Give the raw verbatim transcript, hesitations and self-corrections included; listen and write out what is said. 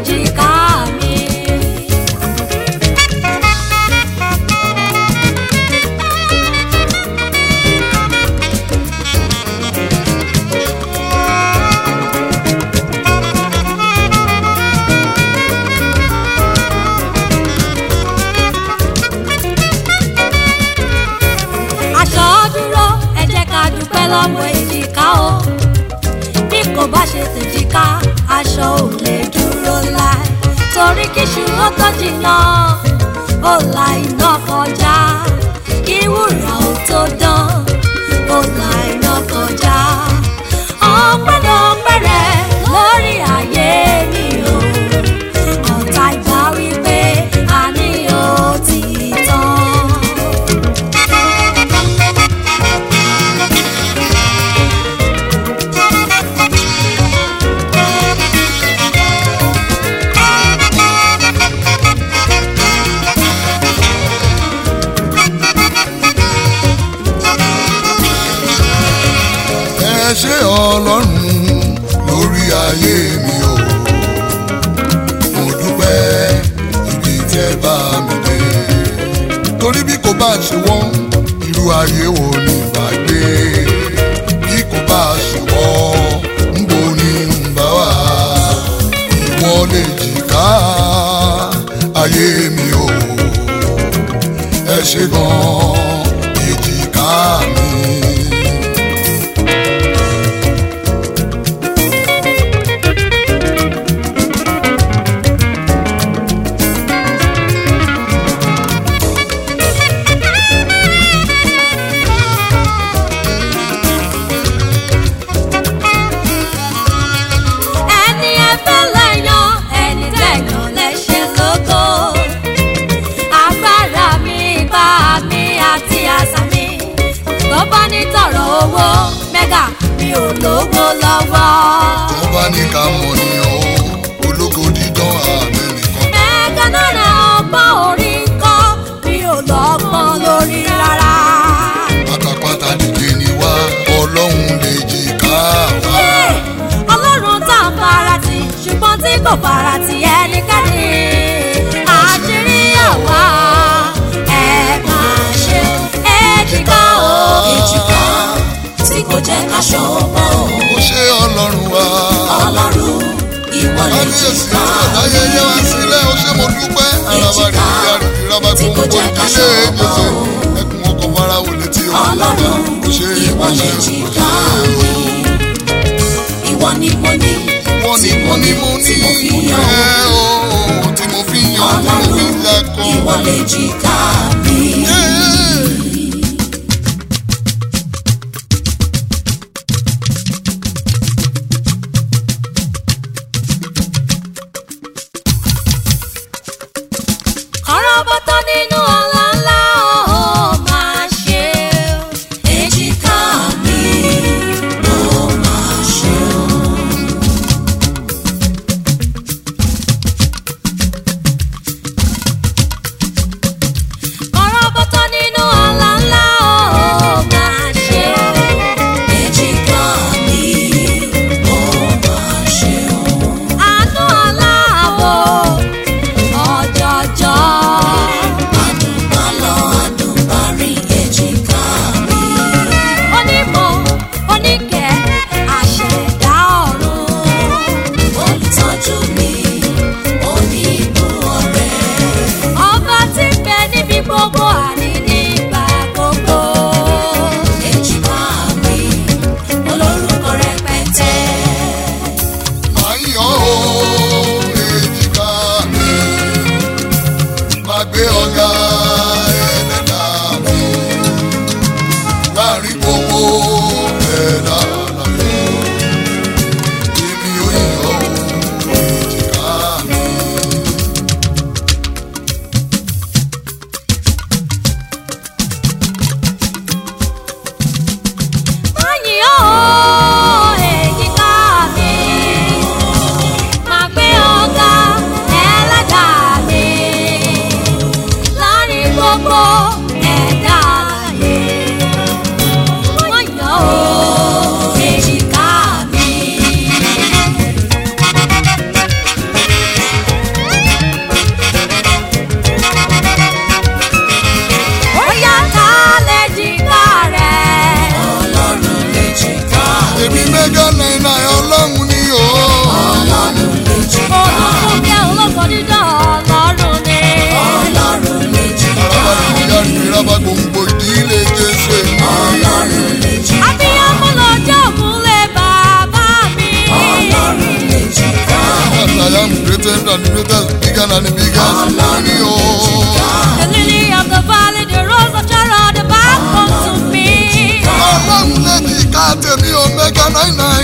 èjìká mi. Aṣọ dúró ẹ jẹ́ ká dúpẹ́ lọ́wọ́ èjìká o. Bí kò bá ṣe tèjìká aṣọ ò lè dúró láì. Torí kí ṣùgbọ́n tó jìnnà ó la iná kọjá. Kí wúrà ó tó dán ó la iná kọjá. Ọpẹ́lọpẹ́ rẹ lórí ayé mi o. Ọ̀tá ìgbà wípé àní ó ti tán. Ẹ ṣé Ọlọ́run lórí ayé mi o, mo dúpẹ́ ibi tẹ́ bá mi dé. Torí bí kò bá ṣe wọ́n irú ayé wo ni bá gbé. Bí kò bá ṣe wọ́n ńbo ni ń bá wà. Ìwọ lè jìká ayé mi o, ẹ ṣé gan èjìká mi. Olówó lọ́wọ́. Tó bá ní ká mọ̀ ní o, ológo dídán àmì nìkan. Mẹ́gà náírà ọgbọ́n orí kọ́ mi ò lọ́gbọ́n lórí rárá. Pátápátá dìde ni wá, Ọlọ́run lè jìká wá. Ọlọ́run tá a fara tì ṣùgbọ́n tí kò fara tì ẹnikẹ́ni. Àṣírí àwa ẹ máa ṣe èjìká o. Èjìká tí kò jẹ́ ká ṣọwọ́. Ó ṣe Ọlọ́run wa. Ọlọ́run ìwọ lè jìká mi. Ayẹyẹ wá sílẹ̀ ó ṣe mo dúpẹ́. Èjìká tí kò jẹ́ ká ṣọwọ́. Ẹkùn ọkọ̀ Fáráò létí o. Ọlọ́run ìwọ lè jìká mi. Ìwọ ni mo ní. Ìwọ ni mo ní mo ní. Tí mo fi yan. Tí mo fi yan. Ọlọ́run ìwọ lè jìká mi. Kọ́rọ́bọ́tọ́ nínú ọlá ńlá ó máa ṣe èjìká mi ó máa ṣe o. Kọ́rọ́bọ́tọ́ nínú ọlá ńlá ó máa ṣe èjìká mi ó máa ṣe o. Àánú aláàbò ọjọ́jọ́. Adùnbálọ̀ adùnbárí èjìká mi. Onímọ̀ oníkẹ́ àṣẹ̀dá ọ̀run. Olùtọ́jú mi oníbù ọ̀rẹ́. Ọba tí ń bẹ níbi gbogbo àní nígbà gbogbo. Èjìká mi olórúkọ rẹpẹtẹ. Ayọ̀ èjìká mi, máa gbé ọ̀gá ẹlẹ́dà mi, láàrin gbogbo ẹ̀dá láyé. Èmi ò yọ̀ èjìká mi. Máyì ó èjìká mi. Máa gbé greatest and the greatest, bigger than the biggest. Money, oh. The lily of the valley, the rose of Sharon, the backbone to me. Ọlọ́run lè ní ká tèmi omega nine nine.